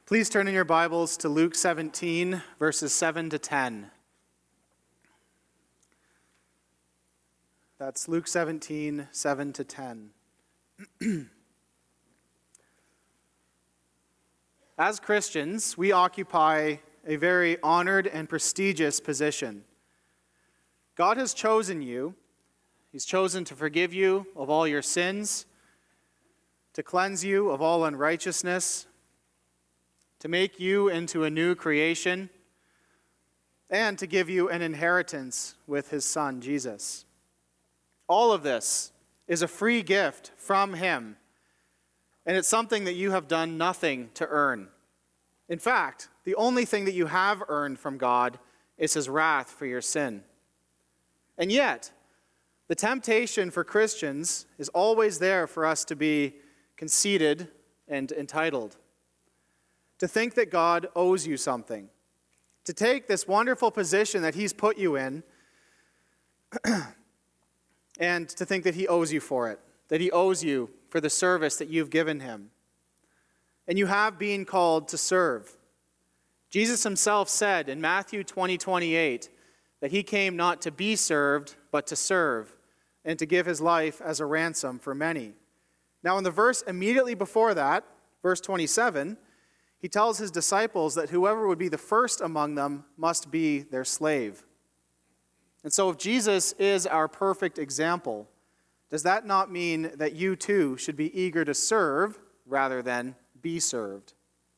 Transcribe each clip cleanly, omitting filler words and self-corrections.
Please turn in your Bibles to Luke 17, verses 7 to 10. That's Luke 17, 7 to 10. As Christians, we occupy a very honored and prestigious position. God has chosen you. He's chosen to forgive you of all your sins, to cleanse you of all unrighteousness, to make you into a new creation, and to give you an inheritance with his Son, Jesus. All of this is a free gift from him, and it's something that you have done nothing to earn. In fact, the only thing that you have earned from God is his wrath for your sin. And yet, the temptation for Christians is always there for us to be conceited and entitled, to think that God owes you something, to take this wonderful position that he's put you in and to think that he owes you for it, that he owes you for the service that you've given him. And you have been called to serve. Jesus himself said in Matthew 20:28 that he came not to be served, but to serve, and to give his life as a ransom for many. Now in the verse immediately before that, verse 27, he tells his disciples that whoever would be the first among them must be their slave. And so if Jesus is our perfect example, does that not mean that you too should be eager to serve rather than be served?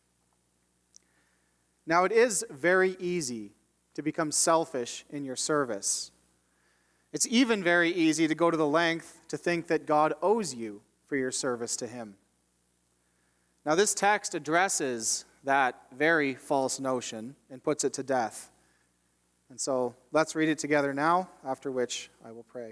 Now it is very easy to become selfish in your service. It's even very easy to go to the length to think that God owes you for your service to him. Now this text addresses that very false notion and puts it to death. And so let's read it together now, after which I will pray.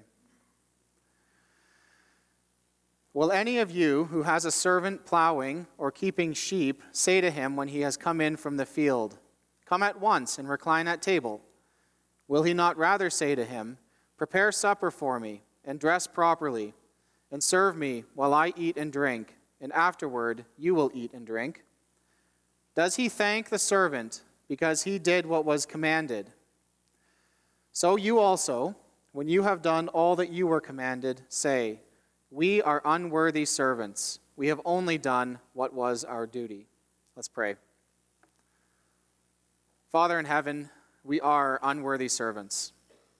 Will any of you who has a servant plowing or keeping sheep say to him when he has come in from the field, "Come at once and recline at table"? Will he not rather say to him, "Prepare supper for me, and dress properly, and serve me while I eat and drink, and afterward you will eat and drink"? Does he thank the servant because he did what was commanded? So you also, when you have done all that you were commanded, say, "We are unworthy servants. We have only done what was our duty." Let's pray. Father in heaven, we are unworthy servants.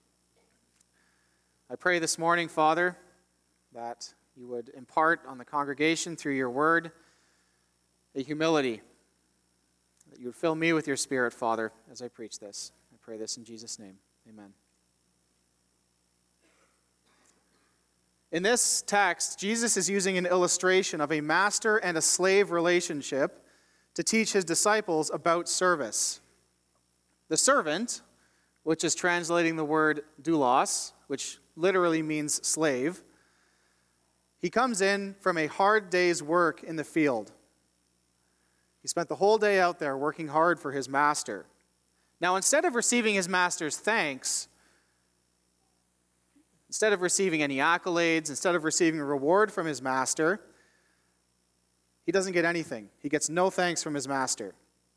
I pray this morning, Father, that you would impart on the congregation through your word a humility, that you would fill me with your Spirit, Father, as I preach this. I pray this in Jesus' name. Amen. In this text, Jesus is using an illustration of a master and a slave relationship to teach his disciples about service. The servant, which is translating the word doulos, which literally means slave, he comes in from a hard day's work in the field. He spent the whole day out there working hard for his master. Now, instead of receiving his master's thanks, instead of receiving any accolades, instead of receiving a reward from his master, he doesn't get anything. He gets no thanks from his master.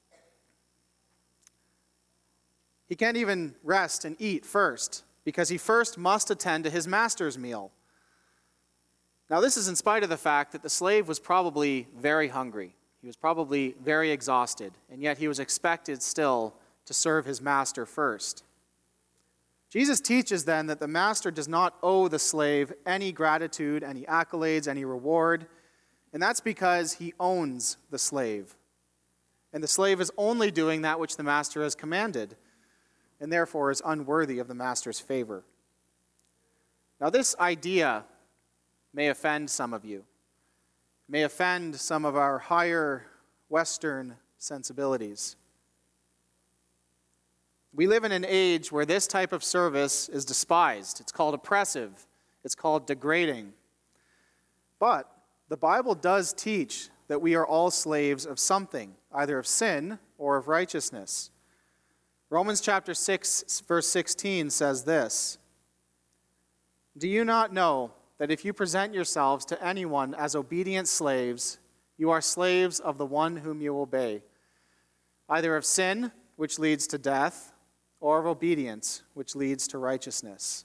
He can't even rest and eat first, because he first must attend to his master's meal. Now, this is in spite of the fact that the slave was probably very hungry. He was probably very exhausted, and yet he was expected still to serve his master first. Jesus teaches then that the master does not owe the slave any gratitude, any accolades, any reward, and that's because he owns the slave. And the slave is only doing that which the master has commanded, and therefore is unworthy of the master's favor. Now this idea may offend some of you, may offend some of our higher Western sensibilities. We live in an age where this type of service is despised. It's called oppressive. It's called degrading. But the Bible does teach that we are all slaves of something, either of sin or of righteousness. Romans chapter 6, verse 16 says this, "Do you not know that if you present yourselves to anyone as obedient slaves, you are slaves of the one whom you obey, either of sin, which leads to death, or of obedience, which leads to righteousness.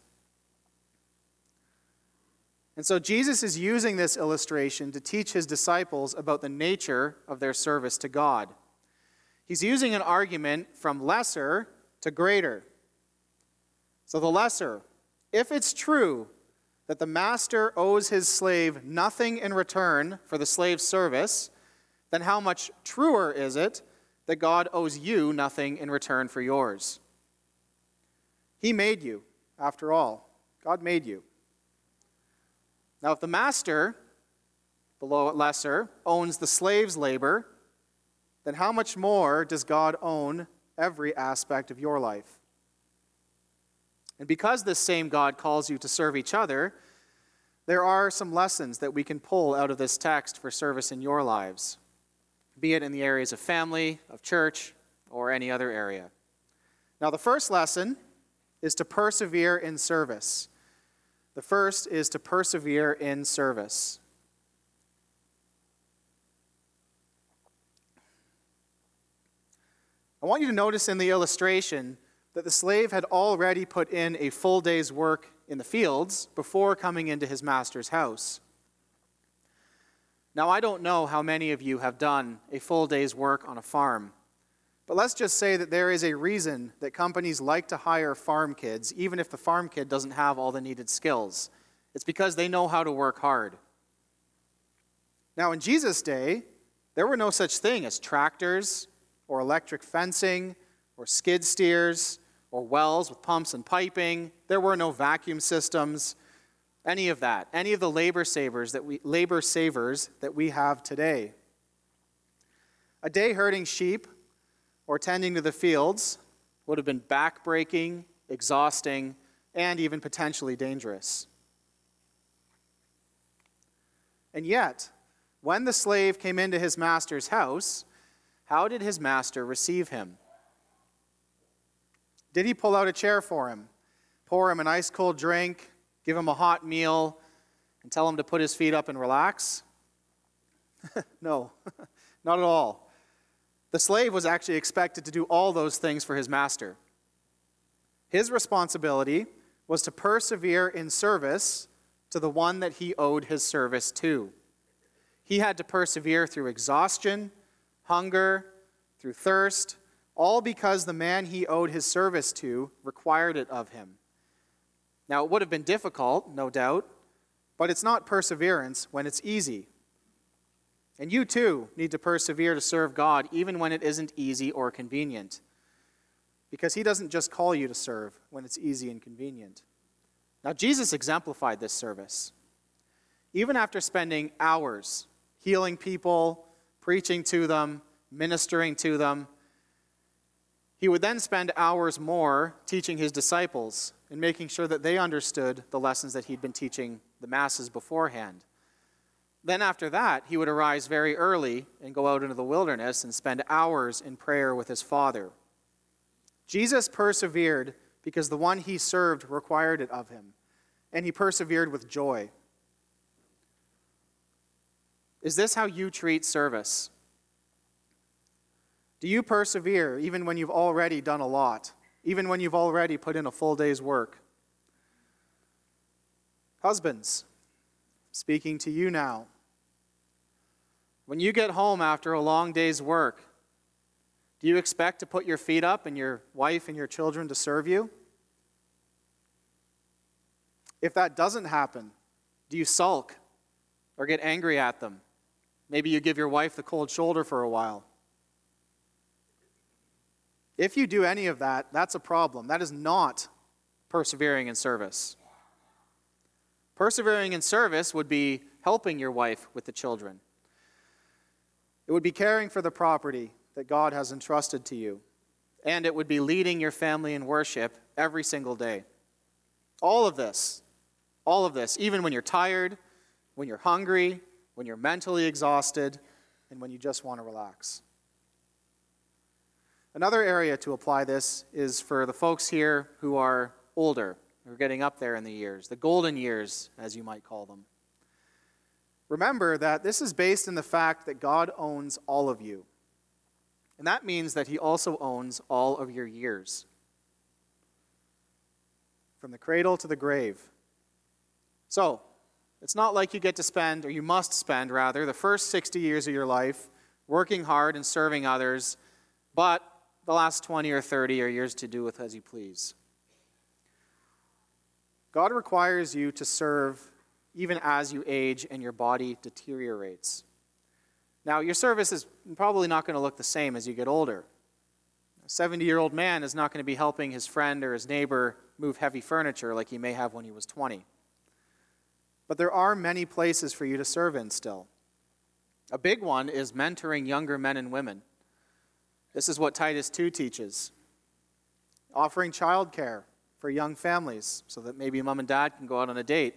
And so Jesus is using this illustration to teach his disciples about the nature of their service to God. He's using an argument from lesser to greater. So the lesser, if it's true that the master owes his slave nothing in return for the slave's service, then how much truer is it that God owes you nothing in return for yours? He made you, after all. God made you. Now, if the master, below it lesser, owns the slave's labor, then how much more does God own every aspect of your life? And because this same God calls you to serve each other, there are some lessons that we can pull out of this text for service in your lives, be it in the areas of family, of church, or any other area. Now, the first lesson is to persevere in service. The first is to persevere in service. I want you to notice in the illustration that the slave had already put in a full day's work in the fields before coming into his master's house. Now, I don't know how many of you have done a full day's work on a farm, but let's just say that there is a reason that companies like to hire farm kids, even if the farm kid doesn't have all the needed skills. It's because they know how to work hard. Now, in Jesus' day, there were no such thing as tractors or electric fencing or skid steers or wells with pumps and piping. There were no vacuum systems, any of that, any of the labor savers that we have today. A day herding sheep or tending to the fields would have been backbreaking, exhausting, and even potentially dangerous. And yet, when the slave came into his master's house, how did his master receive him? Did he pull out a chair for him, pour him an ice-cold drink, give him a hot meal, and tell him to put his feet up and relax? No, not at all. The slave was actually expected to do all those things for his master. His responsibility was to persevere in service to the one that he owed his service to. He had to persevere through exhaustion, hunger, through thirst, all because the man he owed his service to required it of him. Now, it would have been difficult, no doubt, but it's not perseverance when it's easy. And you too need to persevere to serve God even when it isn't easy or convenient. Because he doesn't just call you to serve when it's easy and convenient. Now, Jesus exemplified this service. Even after spending hours healing people, preaching to them, ministering to them, he would then spend hours more teaching his disciples and making sure that they understood the lessons that he'd been teaching the masses beforehand. Then after that, he would arise very early and go out into the wilderness and spend hours in prayer with his Father. Jesus persevered because the one he served required it of him, and he persevered with joy. Is this how you treat service? Do you persevere even when you've already done a lot, even when you've already put in a full day's work? Husbands, speaking to you now. When you get home after a long day's work, do you expect to put your feet up and your wife and your children to serve you? If that doesn't happen, do you sulk or get angry at them? Maybe you give your wife the cold shoulder for a while. If you do any of that, that's a problem. That is not persevering in service. Persevering in service would be helping your wife with the children. It would be caring for the property that God has entrusted to you. And it would be leading your family in worship every single day. All of this, even when you're tired, when you're hungry, when you're mentally exhausted, and when you just want to relax. Another area to apply this is for the folks here who are older, who are getting up there in the years, the golden years, as you might call them. Remember that this is based in the fact that God owns all of you. And that means that he also owns all of your years, from the cradle to the grave. So, it's not like you get to spend, or you must spend, rather, the first 60 years of your life working hard and serving others, but the last 20 or 30 are yours to do with as you please. God requires you to serve even as you age and your body deteriorates. Now, your service is probably not going to look the same as you get older. A 70-year-old man is not going to be helping his friend or his neighbor move heavy furniture like he may have when he was 20. But there are many places for you to serve in still. A big one is mentoring younger men and women. This is what Titus 2 teaches. Offering childcare for young families so that maybe mom and dad can go out on a date.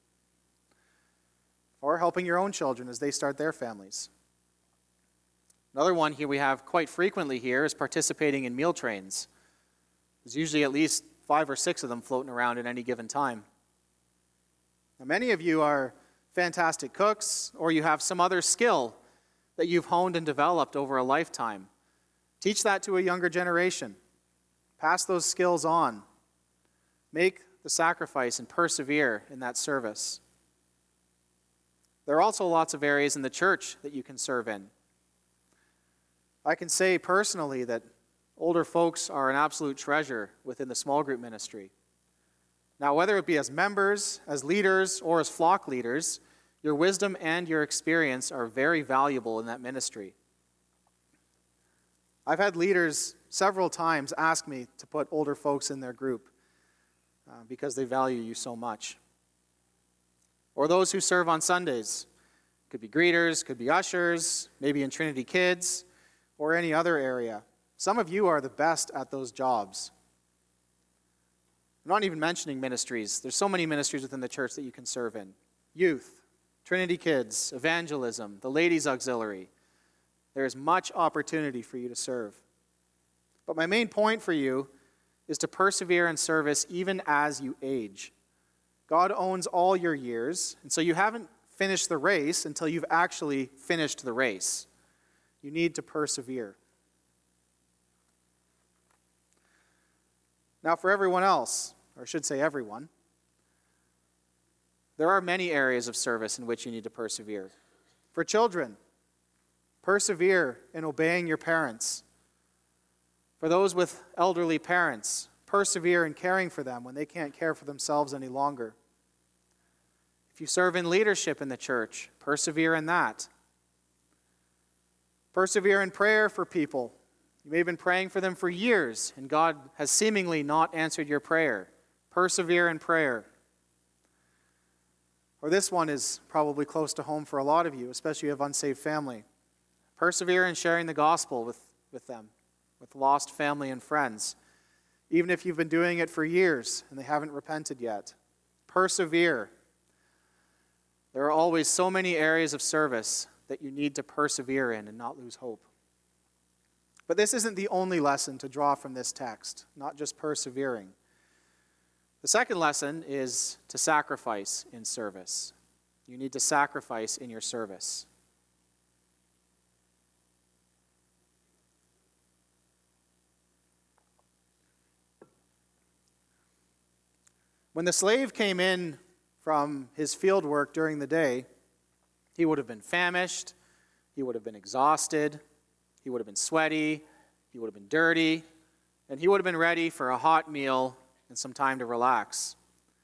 Or helping your own children as they start their families. Another one here we have quite frequently here is participating in meal trains. There's usually at least 5 or 6 of them floating around at any given time. Now, many of you are fantastic cooks, or you have some other skill that you've honed and developed over a lifetime. Teach that to a younger generation. Pass those skills on. Make the sacrifice and persevere in that service. There are also lots of areas in the church that you can serve in. I can say personally that older folks are an absolute treasure within the small group ministry. Now, whether it be as members, as leaders, or as flock leaders, your wisdom and your experience are very valuable in that ministry. I've had leaders several times ask me to put older folks in their group because they value you so much. Or those who serve on Sundays. Could be greeters, could be ushers, maybe in Trinity Kids, or any other area. Some of you are the best at those jobs. I'm not even mentioning ministries. There's so many ministries within the church that you can serve in. Youth, Trinity Kids, evangelism, the ladies' auxiliary. There is much opportunity for you to serve. But my main point for you is to persevere in service even as you age. God owns all your years, and so you haven't finished the race until you've actually finished the race. You need to persevere. Now, for everyone else, or I should say everyone, there are many areas of service in which you need to persevere. For children, persevere in obeying your parents. For those with elderly parents, persevere in caring for them when they can't care for themselves any longer. If you serve in leadership in the church, persevere in that. Persevere in prayer for people. You may have been praying for them for years, and God has seemingly not answered your prayer. Persevere in prayer. Or this one is probably close to home for a lot of you, especially if you have unsaved family. Persevere in sharing the gospel with them, with lost family and friends, even if you've been doing it for years and they haven't repented yet. Persevere. There are always so many areas of service that you need to persevere in and not lose hope. But this isn't the only lesson to draw from this text, not just persevering. The second lesson is to sacrifice in service. You need to sacrifice in your service. When the slave came in from his field work during the day, he would have been famished, he would have been exhausted, he would have been sweaty, he would have been dirty, and he would have been ready for a hot meal and some time to relax.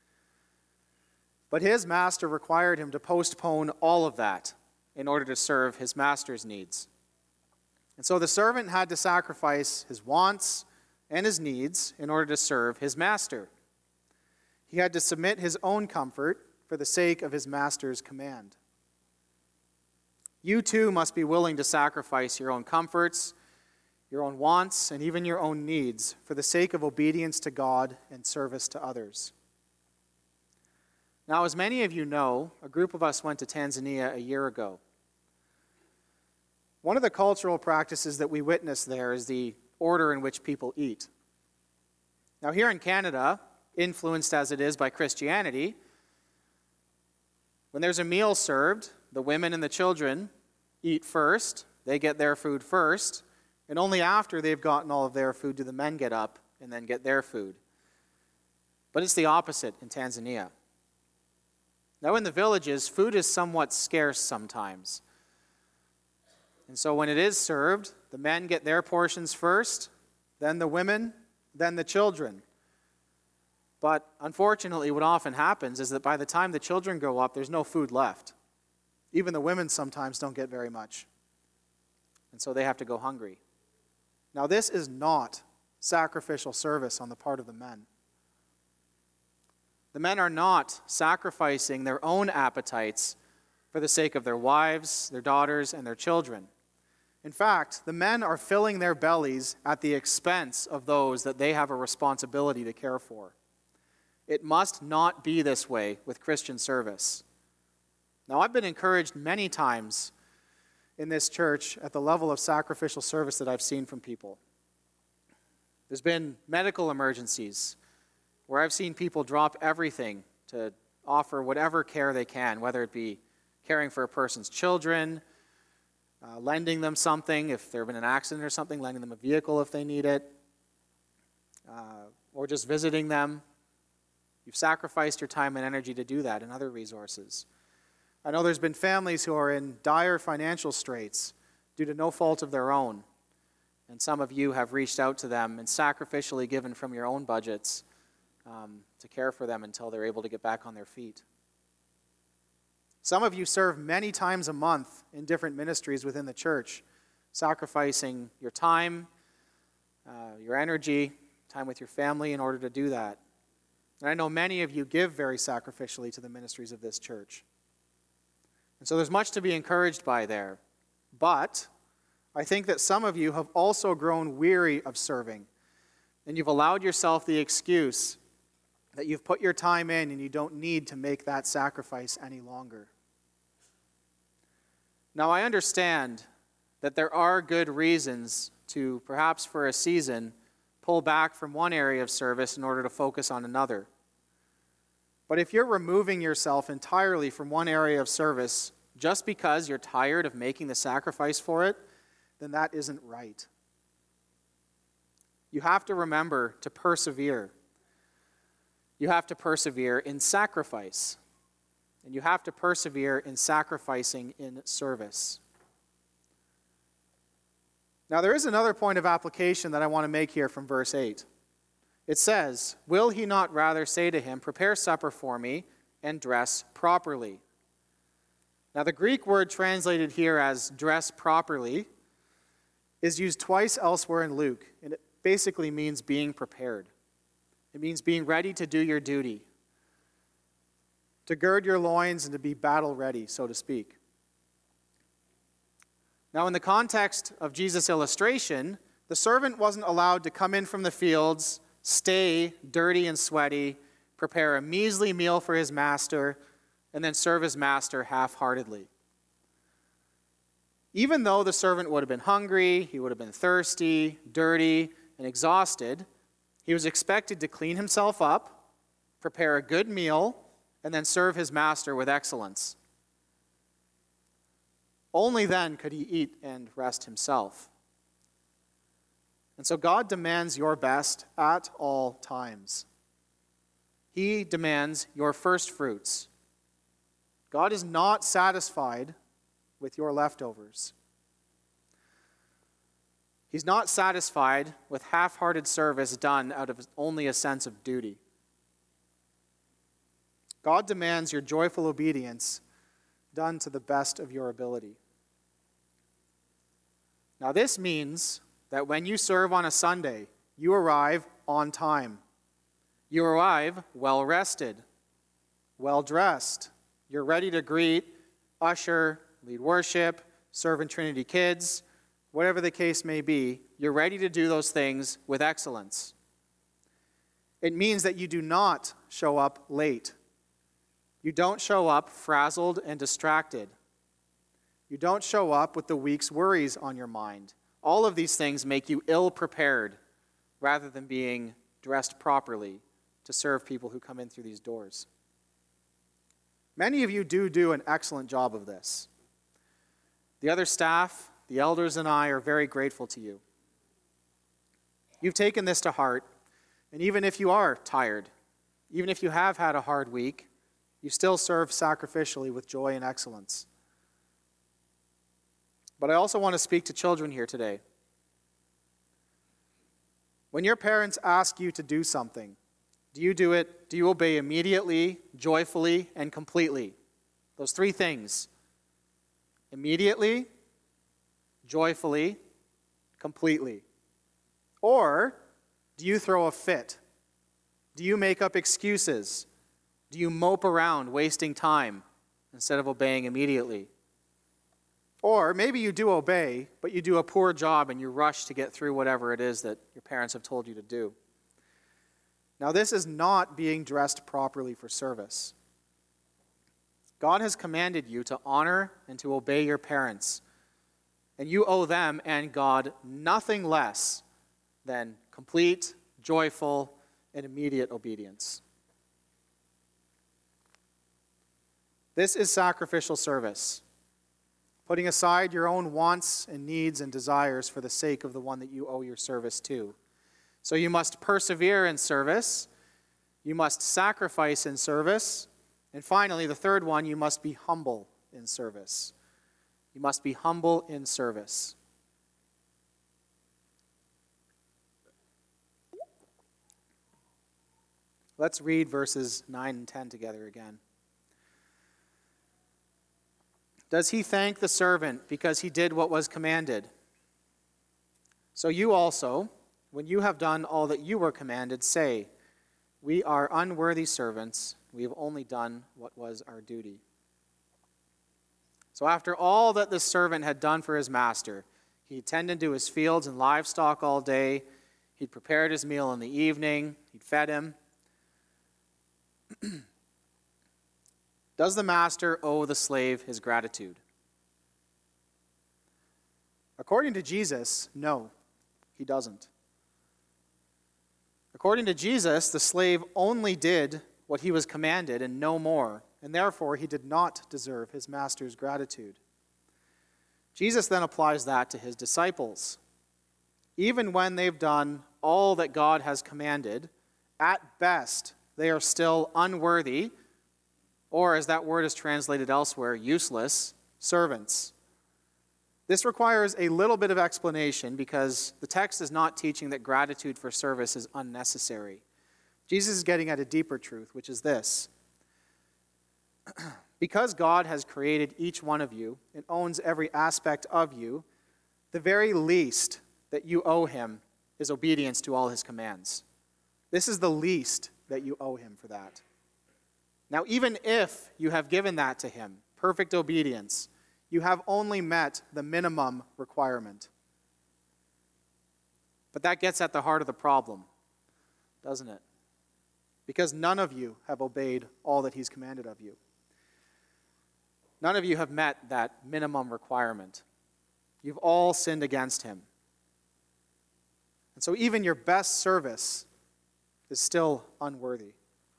But his master required him to postpone all of that in order to serve his master's needs. And so the servant had to sacrifice his wants and his needs in order to serve his master. He had to submit his own comfort for the sake of his master's command. You too must be willing to sacrifice your own comforts, your own wants, and even your own needs for the sake of obedience to God and service to others. Now, as many of you know, a group of us went to Tanzania a year ago. One of the cultural practices that we witnessed there is the order in which people eat. Now, here in Canada, influenced as it is by Christianity, when there's a meal served, the women and the children eat first, they get their food first, And only after they've gotten all of their food do the men get up and then get their food. But it's the opposite in Tanzania. Now, in the villages, food is somewhat scarce sometimes. And so when it is served, the men get their portions first, then the women, then the children. But unfortunately, what often happens is that by the time the children grow up, there's no food left. Even the women sometimes don't get very much. And so they have to go hungry. Now, this is not sacrificial service on the part of the men. The men are not sacrificing their own appetites for the sake of their wives, their daughters, and their children. In fact, the men are filling their bellies at the expense of those that they have a responsibility to care for. It must not be this way with Christian service. Now, I've been encouraged many times in this church at the level of sacrificial service that I've seen from people. There's been medical emergencies where I've seen people drop everything to offer whatever care they can, whether it be caring for a person's children, lending them something if there's been an accident or something, lending them a vehicle if they need it, or just visiting them. You've sacrificed your time and energy to do that and other resources. I know there's been families who are in dire financial straits due to no fault of their own, and some of you have reached out to them and sacrificially given from your own budgets to care for them until they're able to get back on their feet. Some of you serve many times a month in different ministries within the church, sacrificing your time, your energy, time with your family in order to do that. And I know many of you give very sacrificially to the ministries of this church. And so there's much to be encouraged by there. But I think that some of you have also grown weary of serving, and you've allowed yourself the excuse that you've put your time in and you don't need to make that sacrifice any longer. Now, I understand that there are good reasons to, perhaps for a season, pull back from one area of service in order to focus on another. But if you're removing yourself entirely from one area of service just because you're tired of making the sacrifice for it, then that isn't right. You have to remember to persevere. You have to persevere in sacrifice. And you have to persevere in sacrificing in service. Now, there is another point of application that I want to make here from verse 8. It says, "Will he not rather say to him, 'Prepare supper for me and dress properly'?" Now, the Greek word translated here as "dress properly" is used twice elsewhere in Luke, and it basically means being prepared. It means being ready to do your duty, to gird your loins and to be battle ready, so to speak. Now, in the context of Jesus' illustration, the servant wasn't allowed to come in from the fields, stay dirty and sweaty, prepare a measly meal for his master, and then serve his master half-heartedly. Even though the servant would have been hungry, he would have been thirsty, dirty, and exhausted, he was expected to clean himself up, prepare a good meal, and then serve his master with excellence. Only then could he eat and rest himself. And so God demands your best at all times. He demands your first fruits. God is not satisfied with your leftovers. He's not satisfied with half-hearted service done out of only a sense of duty. God demands your joyful obedience done to the best of your ability. Now, this means that when you serve on a Sunday, you arrive on time. You arrive well-rested, well-dressed. You're ready to greet, usher, lead worship, serve in Trinity Kids, whatever the case may be. You're ready to do those things with excellence. It means that you do not show up late. You don't show up frazzled and distracted. You don't show up with the week's worries on your mind. All of these things make you ill-prepared rather than being dressed properly to serve people who come in through these doors. Many of you do an excellent job of this. The other staff, the elders, and I are very grateful to you. You've taken this to heart, and even if you are tired, even if you have had a hard week, you still serve sacrificially with joy and excellence. But I also want to speak to children here today. When your parents ask you to do something, do you do it? Do you obey immediately, joyfully, and completely? Those three things. Immediately, joyfully, completely. Or do you throw a fit? Do you make up excuses? Do you mope around wasting time instead of obeying immediately? Or maybe you do obey, but you do a poor job and you rush to get through whatever it is that your parents have told you to do. Now, this is not being dressed properly for service. God has commanded you to honor and to obey your parents, and you owe them and God nothing less than complete, joyful, and immediate obedience. This is sacrificial service, putting aside your own wants and needs and desires for the sake of the one that you owe your service to. So you must persevere in service, you must sacrifice in service, and finally, the third one, you must be humble in service. You must be humble in service. Let's read verses 9 and 10 together again. Does he thank the servant because he did what was commanded? So you also, when you have done all that you were commanded, say, we are unworthy servants. We have only done what was our duty. So after all that the servant had done for his master, he tended to his fields and livestock all day. He'd prepared his meal in the evening. He'd fed him. Does the master owe the slave his gratitude? According to Jesus, no, he doesn't. According to Jesus, the slave only did what he was commanded and no more, and therefore he did not deserve his master's gratitude. Jesus then applies that to his disciples. Even when they've done all that God has commanded, at best they are still unworthy, or as that word is translated elsewhere, useless servants. This requires a little bit of explanation because the text is not teaching that gratitude for service is unnecessary. Jesus is getting at a deeper truth, which is this. Because God has created each one of you and owns every aspect of you, the very least that you owe him is obedience to all his commands. This is the least that you owe him for that. Now, even if you have given that to him, perfect obedience, you have only met the minimum requirement. But that gets at the heart of the problem, doesn't it? Because none of you have obeyed all that he's commanded of you. None of you have met that minimum requirement. You've all sinned against him. And so even your best service is still unworthy.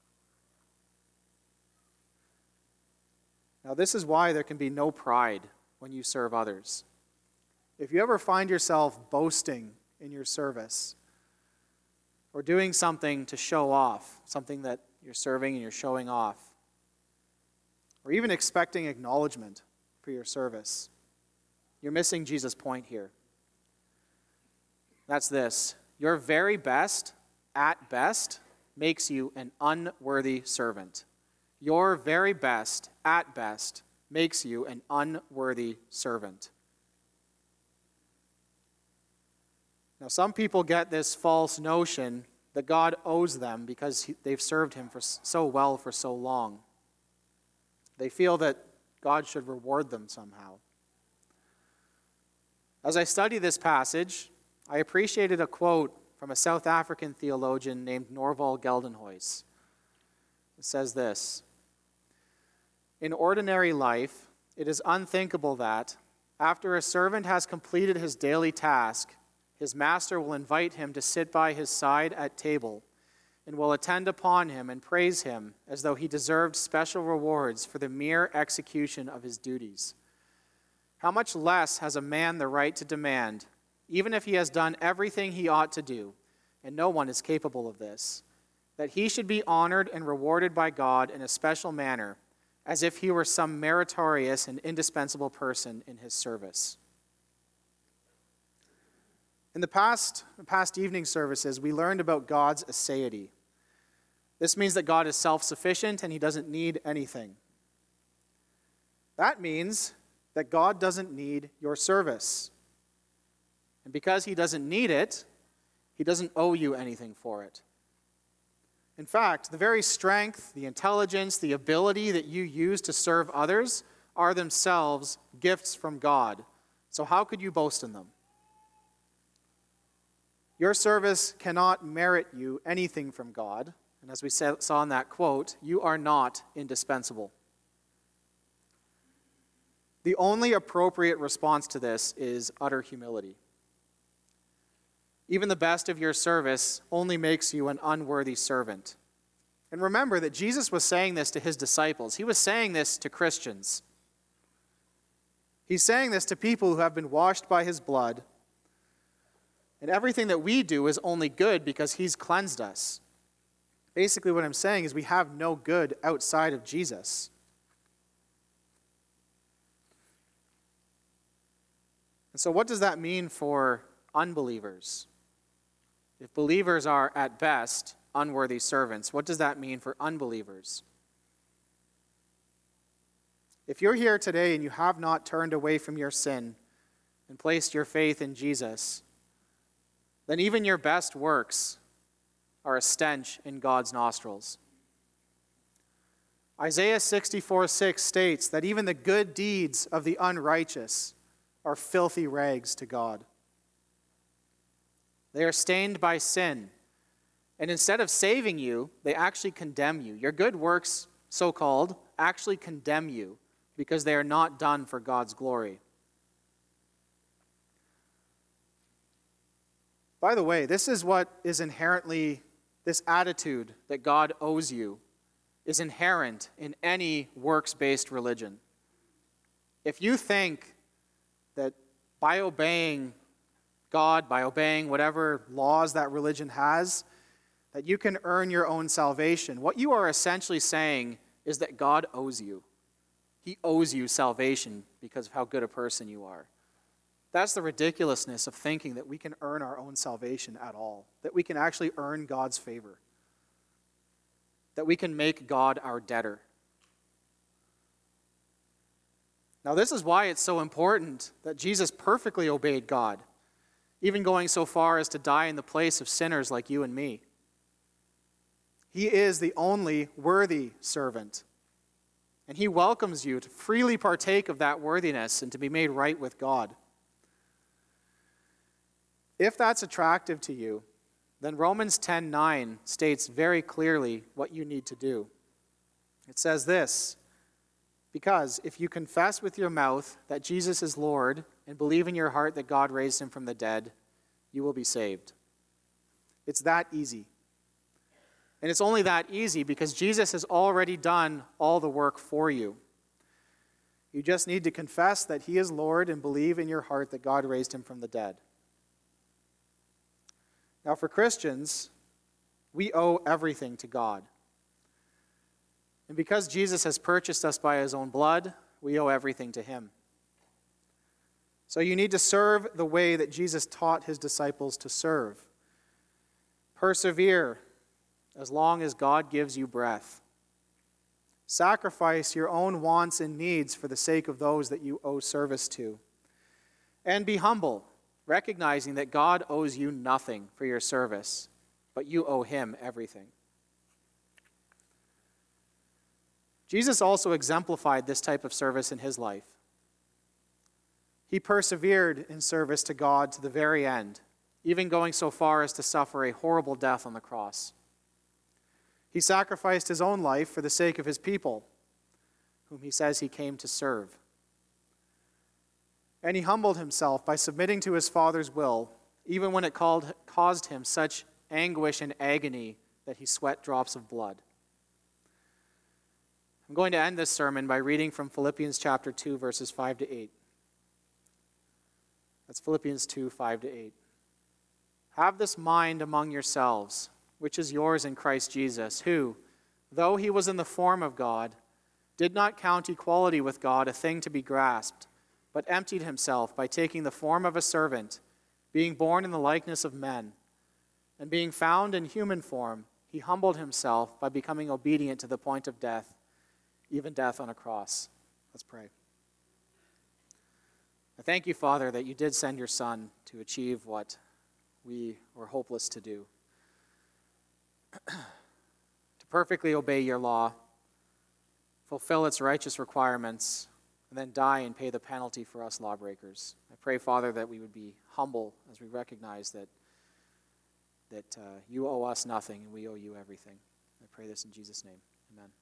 Now, this is why there can be no pride when you serve others. If you ever find yourself boasting in your service or doing something to show off, something that you're serving and you're showing off, or even expecting acknowledgement for your service, you're missing Jesus' point here. That's this. Your very best, at best, makes you an unworthy servant. Your very best, at best, makes you an unworthy servant. Now, some people get this false notion that God owes them because they've served him so well for so long. They feel that God should reward them somehow. As I study this passage, I appreciated a quote from a South African theologian named Norval Geldenhuys. It says this: in ordinary life, it is unthinkable that, after a servant has completed his daily task, his master will invite him to sit by his side at table and will attend upon him and praise him as though he deserved special rewards for the mere execution of his duties. How much less has a man the right to demand, even if he has done everything he ought to do, and no one is capable of this, that he should be honored and rewarded by God in a special manner, as if he were some meritorious and indispensable person in his service. In the past evening services, we learned about God's aseity. This means that God is self-sufficient and he doesn't need anything. That means that God doesn't need your service. And because he doesn't need it, he doesn't owe you anything for it. In fact, the very strength, the intelligence, the ability that you use to serve others are themselves gifts from God. So how could you boast in them? Your service cannot merit you anything from God. And as we saw in that quote, you are not indispensable. The only appropriate response to this is utter humility. Even the best of your service only makes you an unworthy servant. And remember that Jesus was saying this to his disciples. He was saying this to Christians. He's saying this to people who have been washed by his blood. And everything that we do is only good because he's cleansed us. Basically what I'm saying is we have no good outside of Jesus. And so what does that mean for unbelievers? If believers are, at best, unworthy servants, what does that mean for unbelievers? If you're here today and you have not turned away from your sin and placed your faith in Jesus, then even your best works are a stench in God's nostrils. Isaiah 64:6 states that even the good deeds of the unrighteous are filthy rags to God. They are stained by sin. And instead of saving you, they actually condemn you. Your good works, so-called, actually condemn you because they are not done for God's glory. By the way, this is what is inherently, this attitude that God owes you is inherent in any works-based religion. If you think that by obeying God, by obeying whatever laws that religion has, that you can earn your own salvation, what you are essentially saying is that God owes you. He owes you salvation because of how good a person you are. That's the ridiculousness of thinking that we can earn our own salvation at all, that we can actually earn God's favor, that we can make God our debtor. Now, this is why it's so important that Jesus perfectly obeyed God, even going so far as to die in the place of sinners like you and me. He is the only worthy servant, and he welcomes you to freely partake of that worthiness and to be made right with God. If that's attractive to you, then Romans 10:9 states very clearly what you need to do. It says this, because if you confess with your mouth that Jesus is Lord and believe in your heart that God raised him from the dead, you will be saved. It's that easy. And it's only that easy because Jesus has already done all the work for you. You just need to confess that he is Lord and believe in your heart that God raised him from the dead. Now, for Christians, we owe everything to God. And because Jesus has purchased us by his own blood, we owe everything to him. So you need to serve the way that Jesus taught his disciples to serve. Persevere as long as God gives you breath. Sacrifice your own wants and needs for the sake of those that you owe service to. And be humble, recognizing that God owes you nothing for your service, but you owe him everything. Jesus also exemplified this type of service in his life. He persevered in service to God to the very end, even going so far as to suffer a horrible death on the cross. He sacrificed his own life for the sake of his people, whom he says he came to serve. And he humbled himself by submitting to his Father's will, even when it caused him such anguish and agony that he sweat drops of blood. I'm going to end this sermon by reading from Philippians chapter 2, verses 5 to 8. That's Philippians 2, 5 to 8. Have this mind among yourselves, which is yours in Christ Jesus, who, though he was in the form of God, did not count equality with God a thing to be grasped, but emptied himself by taking the form of a servant, being born in the likeness of men. And being found in human form, he humbled himself by becoming obedient to the point of death, even death on a cross. Let's pray. I thank you, Father, that you did send your Son to achieve what we were hopeless to do. To perfectly obey your law, fulfill its righteous requirements, and then die and pay the penalty for us lawbreakers. I pray, Father, that we would be humble as we recognize that you owe us nothing and we owe you everything. I pray this in Jesus' name. Amen.